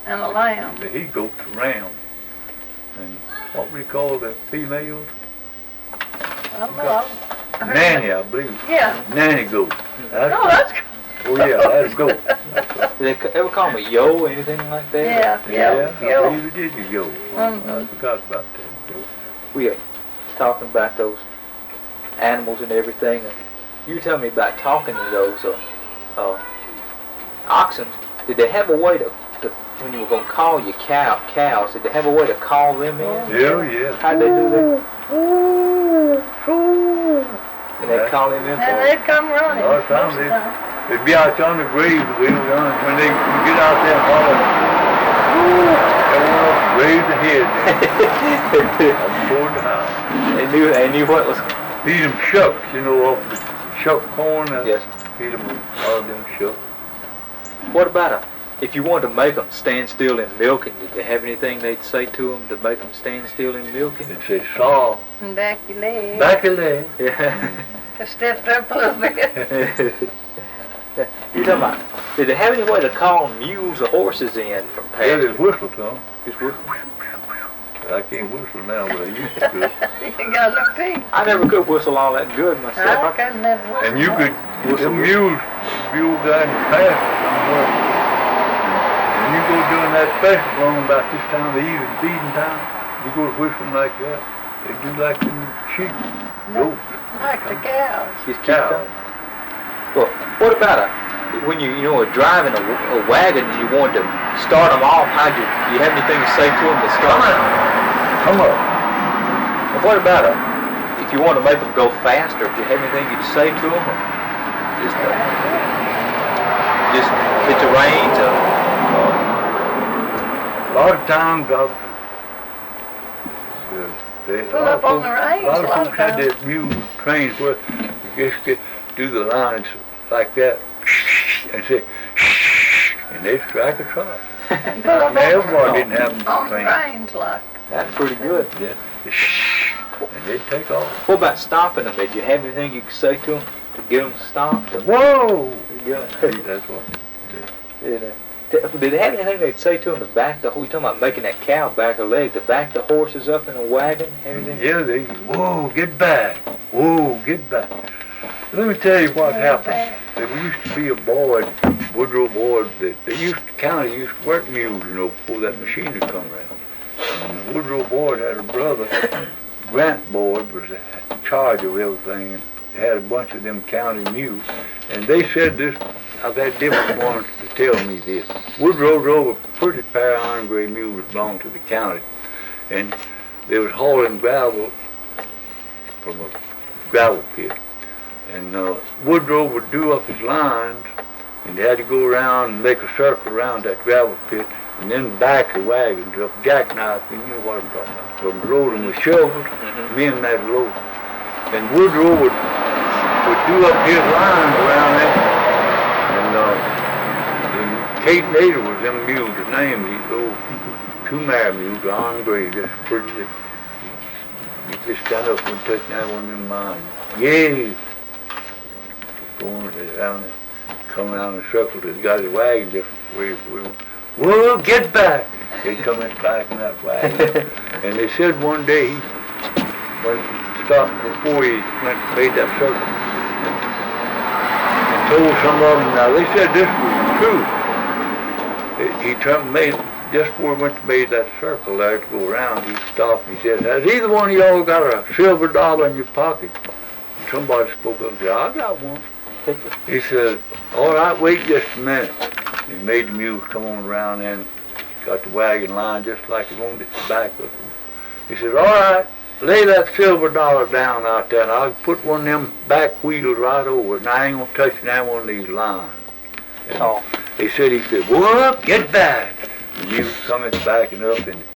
And a lamb. The he-goat's a ram. And what we call the females? I don't know. Nanny, I believe. Yeah. Nanny goat. That's Oh yeah, that's a goat. Did they ever call them a yo or anything like that? Yeah. I believe it is a yo. I forgot about that. We are talking about those animals and everything. And you tell me about talking to those oxen. Did they have a way to when you were going to call your cows, did they have a way to call them in? Yeah. How'd they do that? And they'd call him in? And they'd come running. A lot of times they'd be out on the graves when they get out there and holler, everyone else raise the head. I'm toward the house. They knew what was... Feed them shucks, off the shuck corn. Yes. Feed them all them shucks. What about if you wanted to make them stand still in milking, did they have anything they'd say to them to make them stand still in milking? They'd say, saw. And back your leg. Back your leg. Yeah. I stepped up a little bit. You're talking about, did they have any way to call mules or horses in from Yeah, pasture? there's whistle, Tom. Just whistle. I can't whistle now, but I used to. You got a pig. I never could whistle all that good myself. I couldn't never whistle. And you could, the mule guy in the past somewhere. And you go doing that special long about this time of the evening, feeding time, you go whistling like that. They do like them sheep, goats. Like the cows. Just cows. Well, what about when you were driving a wagon and you wanted to start them off, you have anything to say to them to start them? Come on. Well, what about if you want to make them go faster, do you have anything you'd say to them? Or just hit the reins? A lot of times, Pull up on the reins. A lot of folks had that mule trains where you just do the lines like that and say, and they'd strike a trot. Now everybody didn't have them on the trained. reins like. That's pretty good. Yeah. And they'd take off. What about stopping them? Did you have anything you could say to them to get them stopped? Whoa! Yeah. That's what. Did they have anything they'd say to them to back the horse? You talking about making that cow back her leg to back the horses up in a wagon? Everything? Yeah, whoa, get back. Whoa, get back. Let me tell you what happened. There used to be a board, Woodrow Board, county used to work mules, before that machine had come around. And the Woodrow Board had a brother, Grant Board was in charge of everything, and had a bunch of them county mules. And they said this, I've had different ones to tell me this. Woodrow drove a pretty pair of iron gray mules that belonged to the county. And they was hauling gravel from a gravel pit. And Woodrow would do up his lines, and they had to go around and make a circle around that gravel pit, and then back the wagons up, jackknife, you know what I'm talking about. So they rode them with shovels, men that load. And Woodrow would do up his lines around there, and Kate Nader was them mules, his name, these old two-mare mules, iron gray, just pretty. You just stand up and touch that one in mine. Yay! Going around and come around in a circle till he got his wagon just where whoa, get back! He'd come in back in that wagon. And they said one day he stopped before he made that circle and told some of them, now they said this was true. He made, just before he went to make that circle there to go around, he stopped and he said, has either one of y'all got a silver dollar in your pocket? And somebody spoke up and said, I got one. He said, all right, wait just a minute. He made the mules come on around and got the wagon line just like he wanted it to back of him. He said, all right, lay that silver dollar down out there and I'll put one of them back wheels right over it and I ain't going to touch that one of these lines. And he said, whoop, get back. The mules coming backing up and